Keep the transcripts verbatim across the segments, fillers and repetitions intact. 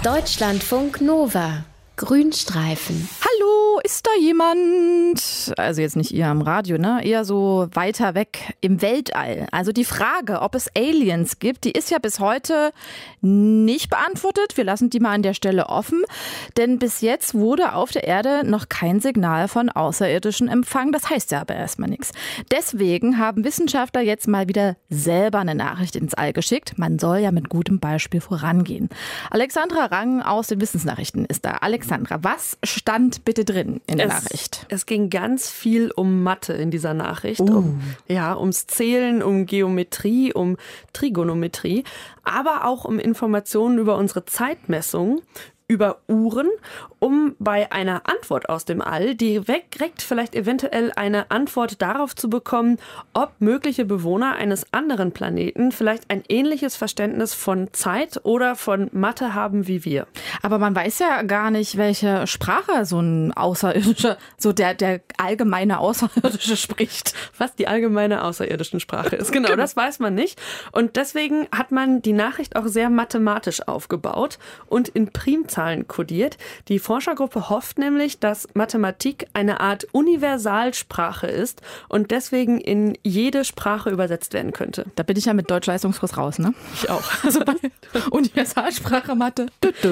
Deutschlandfunk Nova. Grünstreifen. Hallo, ist da jemand? Also jetzt nicht ihr am Radio, ne? Eher so weiter weg im Weltall. Also die Frage, ob es Aliens gibt, die ist ja bis heute nicht beantwortet. Wir lassen die mal an der Stelle offen. Denn bis jetzt wurde auf der Erde noch kein Signal von Außerirdischen empfangen. Das heißt ja aber erstmal nichts. Deswegen haben Wissenschaftler jetzt mal wieder selber eine Nachricht ins All geschickt. Man soll ja mit gutem Beispiel vorangehen. Alexandra Rang aus den Wissensnachrichten ist da. Alexandra, was stand bitte drin in der es, Nachricht? Es ging ganz viel um Mathe in dieser Nachricht. Uh. Um, ja, ums Zählen, um Geometrie, um Trigonometrie, aber auch um Informationen über unsere Zeitmessung, über Uhren, um bei einer Antwort aus dem All direkt vielleicht eventuell eine Antwort darauf zu bekommen, ob mögliche Bewohner eines anderen Planeten vielleicht ein ähnliches Verständnis von Zeit oder von Mathe haben wie wir. Aber man weiß ja gar nicht, welche Sprache so ein Außerirdischer, so der, der allgemeine Außerirdische spricht. Was die allgemeine außerirdischen Sprache ist. Genau, das weiß man nicht. Und deswegen hat man die Nachricht auch sehr mathematisch aufgebaut und in Primzahlen kodiert. Die Forschergruppe hofft nämlich, dass Mathematik eine Art Universalsprache ist und deswegen in jede Sprache übersetzt werden könnte. Da bin ich ja mit Deutsch-Leistungskurs raus, ne? Ich auch. Also bei Universalsprache, Mathe.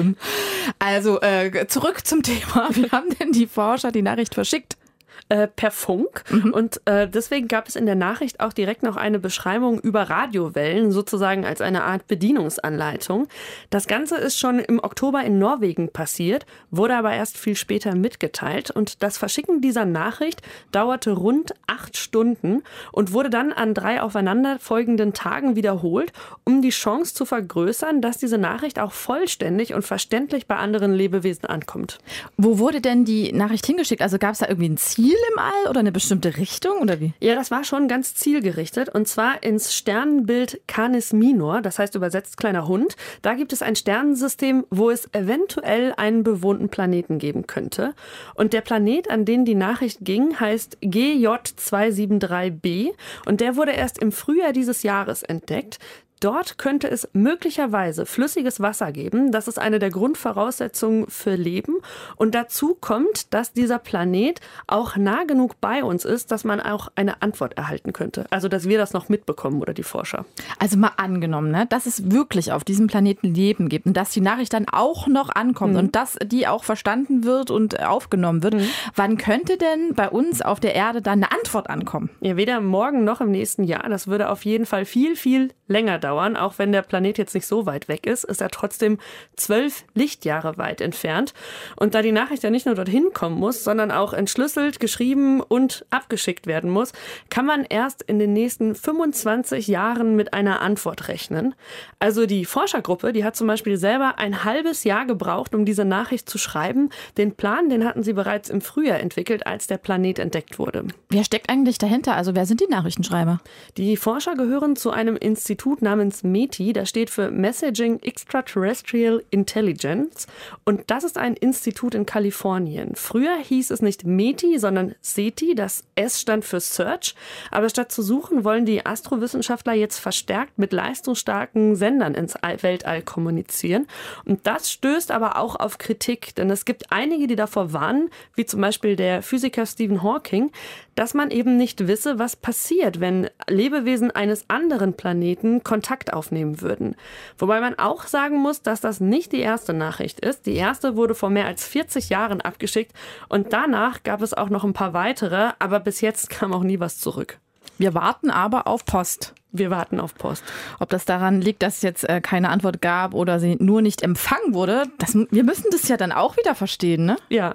Also äh, zurück zum Thema. Wie haben denn die Forscher die Nachricht verschickt? Äh, per Funk. Mhm. Und äh, deswegen gab es in der Nachricht auch direkt noch eine Beschreibung über Radiowellen, sozusagen als eine Art Bedienungsanleitung. Das Ganze ist schon im Oktober in Norwegen passiert, wurde aber erst viel später mitgeteilt. Und das Verschicken dieser Nachricht dauerte rund acht Stunden und wurde dann an drei aufeinanderfolgenden Tagen wiederholt, um die Chance zu vergrößern, dass diese Nachricht auch vollständig und verständlich bei anderen Lebewesen ankommt. Wo wurde denn die Nachricht hingeschickt? Also gab es da irgendwie ein Ziel im All oder eine bestimmte Richtung oder wie? Ja, das war schon ganz zielgerichtet und zwar ins Sternenbild Canis Minor, das heißt übersetzt kleiner Hund. Da gibt es ein Sternensystem, wo es eventuell einen bewohnten Planeten geben könnte. Und der Planet, an den die Nachricht ging, heißt G J zwei sieben drei b und der wurde erst im Frühjahr dieses Jahres entdeckt. Dort könnte es möglicherweise flüssiges Wasser geben. Das ist eine der Grundvoraussetzungen für Leben. Und dazu kommt, dass dieser Planet auch nah genug bei uns ist, dass man auch eine Antwort erhalten könnte. Also, dass wir das noch mitbekommen oder die Forscher. Also mal angenommen, ne, dass es wirklich auf diesem Planeten Leben gibt und dass die Nachricht dann auch noch ankommt mhm. und dass die auch verstanden wird und aufgenommen wird. Mhm. Wann könnte denn bei uns auf der Erde dann eine Antwort ankommen? Ja, weder morgen noch im nächsten Jahr. Das würde auf jeden Fall viel, viel länger dauern. Auch wenn der Planet jetzt nicht so weit weg ist, ist er trotzdem zwölf Lichtjahre weit entfernt. Und da die Nachricht ja nicht nur dorthin kommen muss, sondern auch entschlüsselt, geschrieben und abgeschickt werden muss, kann man erst in den nächsten fünfundzwanzig Jahren mit einer Antwort rechnen. Also die Forschergruppe, die hat zum Beispiel selber ein halbes Jahr gebraucht, um diese Nachricht zu schreiben. Den Plan, den hatten sie bereits im Frühjahr entwickelt, als der Planet entdeckt wurde. Wer steckt eigentlich dahinter? Also wer sind die Nachrichtenschreiber? Die Forscher gehören zu einem Institut namens METI, das steht für Messaging Extraterrestrial Intelligence und das ist ein Institut in Kalifornien. Früher hieß es nicht METI, sondern SETI, das S stand für Search, aber statt zu suchen, wollen die Astrowissenschaftler jetzt verstärkt mit leistungsstarken Sendern ins Weltall kommunizieren und das stößt aber auch auf Kritik, denn es gibt einige, die davor warnen, wie zum Beispiel der Physiker Stephen Hawking, dass man eben nicht wisse, was passiert, wenn Lebewesen eines anderen Planeten Kontakt aufnehmen würden. Wobei man auch sagen muss, dass das nicht die erste Nachricht ist. Die erste wurde vor mehr als vierzig Jahren abgeschickt und danach gab es auch noch ein paar weitere, aber bis jetzt kam auch nie was zurück. Wir warten aber auf Post. Wir warten auf Post. Ob das daran liegt, dass es jetzt äh, keine Antwort gab oder sie nur nicht empfangen wurde, das, wir müssen das ja dann auch wieder verstehen, ne? Ja.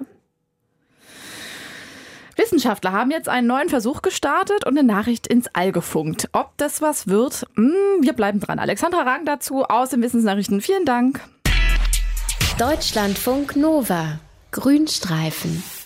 Wissenschaftler haben jetzt einen neuen Versuch gestartet und eine Nachricht ins All gefunkt. Ob das was wird? Hm, wir bleiben dran. Alexandra Rang dazu aus den Wissensnachrichten. Vielen Dank. Deutschlandfunk Nova. Grünstreifen.